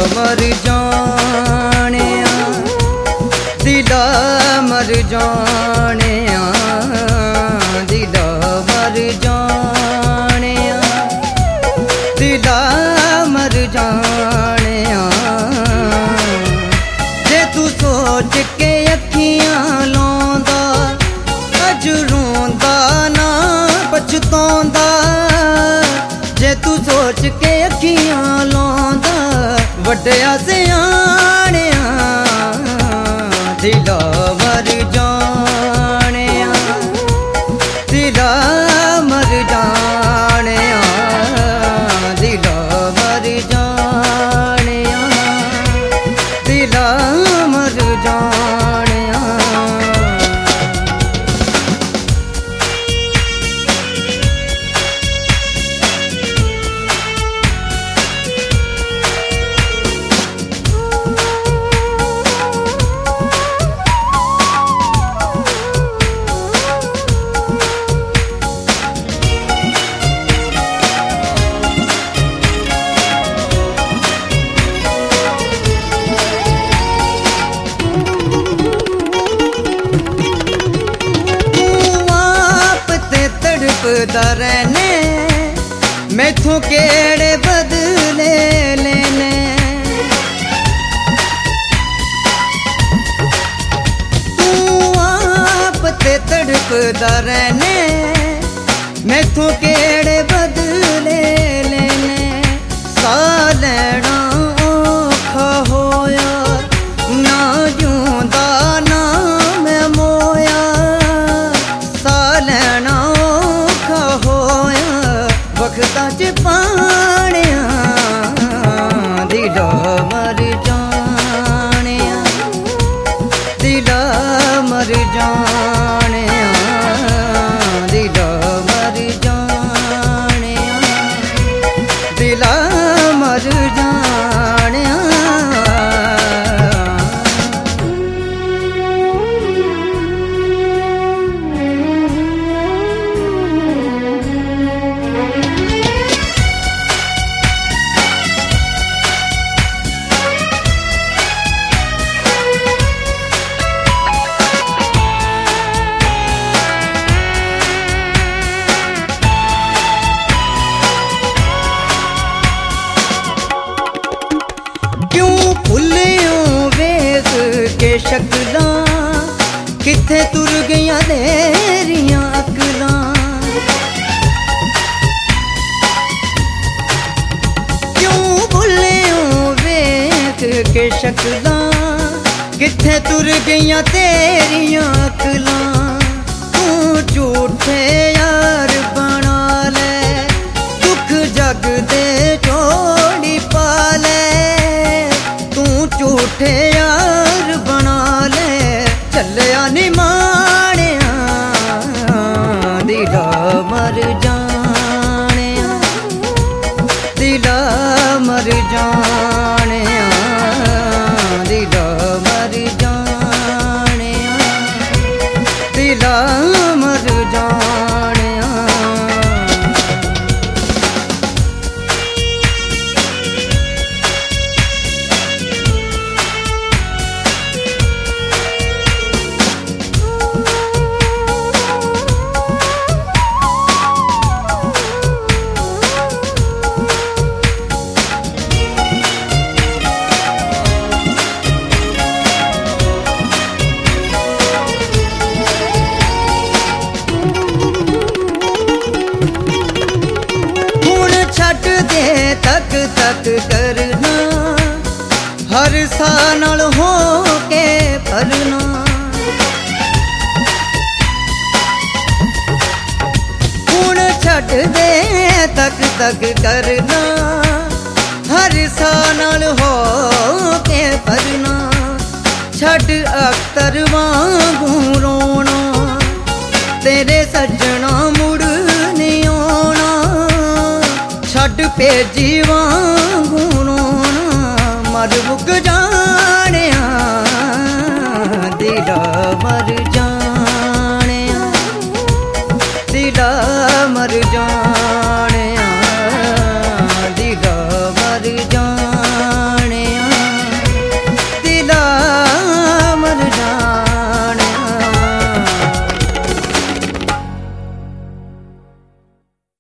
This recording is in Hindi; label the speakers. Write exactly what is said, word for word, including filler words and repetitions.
Speaker 1: मर जाने दिला मर जाने दिला मर जाने दिला मर जाने जे तू सोच के अखियां लांदा अज रोंदा ना पछतांदा जे तू सोच के अखियां लांदा वड्डिया सियाणिया दिला मर जाने दिला मर जाने दिला मर जाने दिला मर जाने रहने मैथों केड़े बदले लेने तू आप ते तड़पदा रहने मैथों केड़े बदले लेने सा लैना औखा होया ना जिउंदा ना मैं मोया सा लैना वक्ता च पानिया दिला मर जाने दिला मर जाने दिला मर जाने दिला मर जाने शक्लां किथे तुर गईयां तेरियां अकलां क्यों भुल्लियो वेख के शक्लां किथे तुर गईयां तेरियां अकलां तू झूठे यार बना ले दुख जग दे जोड़ी पा ले तू झूठे यार बना ले चलिया नी माणिया दिला मर जाने दिला मर जाने दिला मर जाने दिला मर जाने तक तक करना हर सा नाल हो के भरना हुण छड्ड दे तक तक करना हर सा नाल हो के भरना छड्ड अख्तर वांगू रोना तेरे सज्जना मुड़ नहीं आना छड्ड भेजी वांगू रोना मर मुक जा